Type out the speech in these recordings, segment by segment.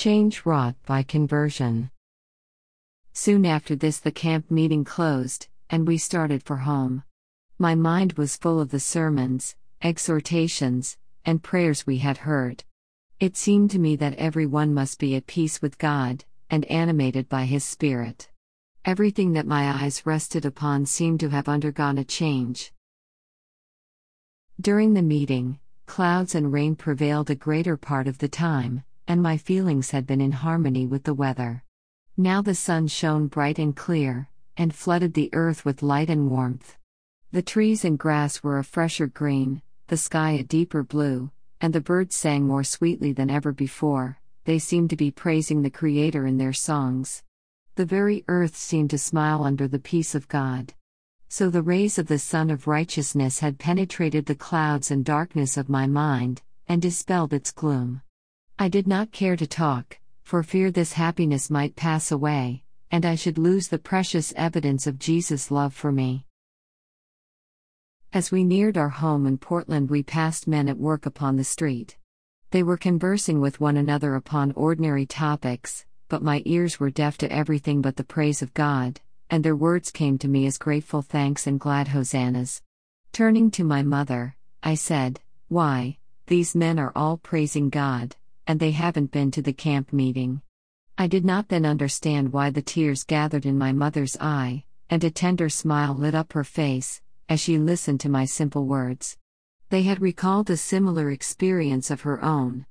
Change wrought by conversion. Soon after this, the camp meeting closed, and we started for home. My mind was full of the sermons, exhortations, and prayers we had heard. It seemed to me that everyone must be at peace with God, and animated by His Spirit. Everything that my eyes rested upon seemed to have undergone a change. During the meeting, clouds and rain prevailed a greater part of the time, and my feelings had been in harmony with the weather. Now the sun shone bright and clear, and flooded the earth with light and warmth. The trees and grass were a fresher green, the sky a deeper blue, and the birds sang more sweetly than ever before. They seemed to be praising the Creator in their songs. The very earth seemed to smile under the peace of God. So the rays of the Sun of Righteousness had penetrated the clouds and darkness of my mind, and dispelled its gloom. I did not care to talk, for fear this happiness might pass away, and I should lose the precious evidence of Jesus' love for me. As we neared our home in Portland, we passed men at work upon the street. They were conversing with one another upon ordinary topics, but my ears were deaf to everything but the praise of God, and their words came to me as grateful thanks and glad hosannas. Turning to my mother, I said, "Why, these men are all praising God, and they haven't been to the camp meeting." I did not then understand why the tears gathered in my mother's eye, and a tender smile lit up her face, as she listened to my simple words. They had recalled a similar experience of her own.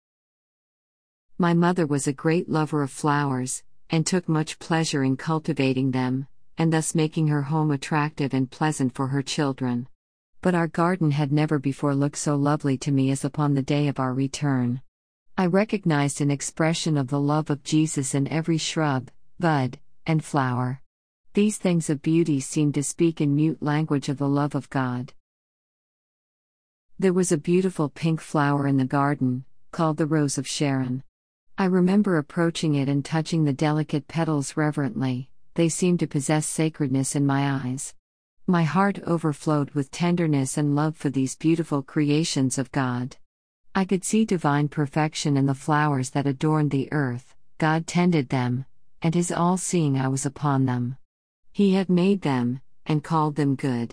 My mother was a great lover of flowers, and took much pleasure in cultivating them, and thus making her home attractive and pleasant for her children. But our garden had never before looked so lovely to me as upon the day of our return. I recognized an expression of the love of Jesus in every shrub, bud, and flower. These things of beauty seemed to speak in mute language of the love of God. There was a beautiful pink flower in the garden, called the Rose of Sharon. I remember approaching it and touching the delicate petals reverently. They seemed to possess sacredness in my eyes. My heart overflowed with tenderness and love for these beautiful creations of God. I could see divine perfection in the flowers that adorned the earth. God tended them, and His all-seeing eye was upon them. He had made them, and called them good.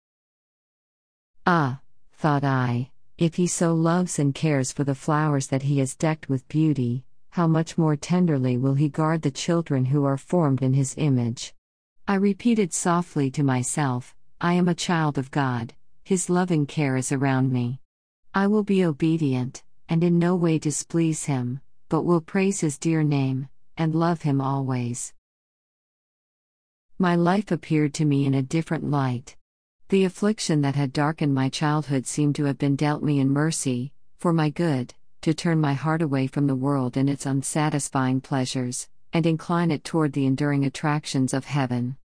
Ah, thought I, if He so loves and cares for the flowers that He has decked with beauty, how much more tenderly will He guard the children who are formed in His image. I repeated softly to myself, I am a child of God, His loving care is around me. I will be obedient, and in no way displease Him, but will praise His dear name, and love Him always. My life appeared to me in a different light. The affliction that had darkened my childhood seemed to have been dealt me in mercy, for my good, to turn my heart away from the world and its unsatisfying pleasures, and incline it toward the enduring attractions of heaven.